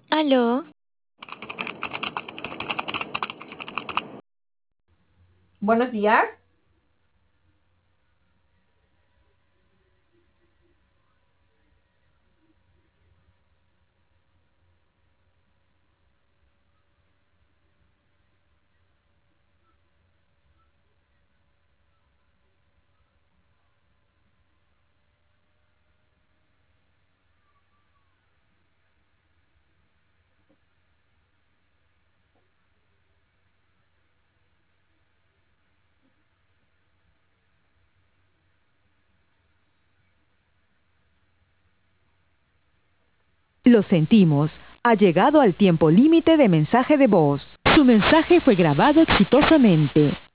Aló, Buenos días. Lo sentimos, ha llegado al tiempo límite de mensaje de voz. Su mensaje fue grabado exitosamente.